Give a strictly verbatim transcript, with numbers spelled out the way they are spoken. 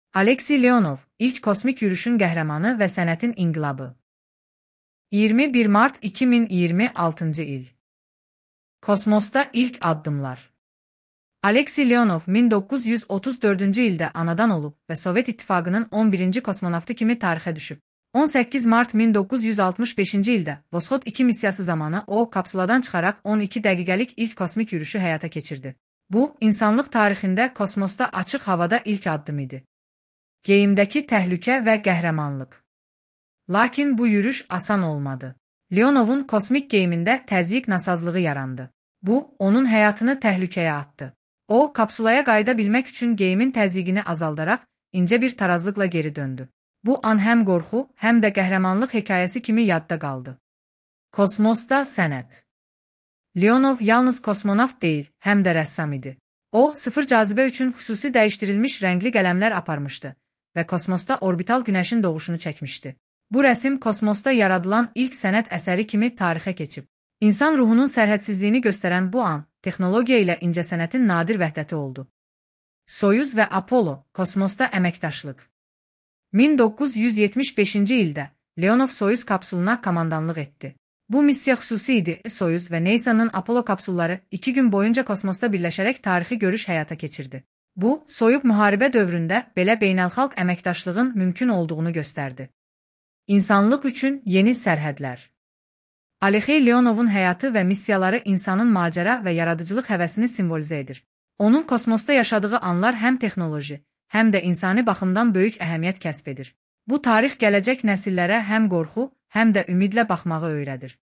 Aleksey Leonov, ilk kosmik yürüyüşün qəhrəmanı və sənətin inqilabı. iyirmi bir mart iki min iyirmi altıncı il. Kosmosda ilk addımlar. Aleksey Leonov min doqquz yüz otuz dördüncü ildə anadan olub və Sovet İttifaqının on birinci kosmonavtı kimi tarixə düşüb. on səkkiz mart min doqquz yüz altmış beşinci ildə Voschod iki missiyası zamanı o kapsuladan çıxaraq on iki dəqiqəlik ilk kosmik yürüyüşü həyata keçirdi. Bu, insanlıq tarixində kosmosda açıq havada ilk addım idi. Geyimdəki təhlükə və qəhrəmanlıq. Lakin bu yürüyüş asan olmadı. Leonovun kosmik geyimində təzyiq nasazlığı yarandı. Bu, onun həyatını təhlükəyə atdı. O, kapsulaya qayıda bilmək üçün geyimin təzyiqini azaldaraq, incə bir tarazlıqla geri döndü. Bu an həm qorxu, həm də qəhrəmanlıq hekayəsi kimi yadda qaldı. Kosmosda sənət. Leonov yalnız kosmonavt deyil, həm də rəssam idi. O, sıfır cazibə üçün xüsusi dəyişdirilmiş rəngli qələmlər aparmışdı və kosmosda orbital günəşin doğuşunu çəkmişdi. Bu rəsm kosmosda yaradılan ilk sənət əsəri kimi tarixə keçib. İnsan ruhunun sərhədsizliyini göstərən bu an, texnologiya ilə incəsənətin nadir vəhdəti oldu. Soyuz və Apollo, kosmosda əməkdaşlıq. min doqquz yüz yetmiş beşinci ildə Leonov Soyuz kapsuluna komandanlıq etdi. Bu missiya xüsusi idi. Soyuz və NASA'nın Apollo kapsulları iki gün boyunca kosmosda birləşərək tarixi görüş həyata keçirdi. Bu, soyuq müharibə dövründə belə beynəlxalq əməkdaşlığın mümkün olduğunu göstərdi. İnsanlıq üçün yeni sərhədlər. Aleksey Leonovun həyatı və missiyaları insanın macəra və yaradıcılıq həvəsini simvolizə edir. Onun kosmosda yaşadığı anlar həm texnoloji, həm də insani baxımdan böyük əhəmiyyət kəsb edir. Bu tarix gələcək nəsillərə həm qorxu, həm də ümidlə baxmağı öyrədir.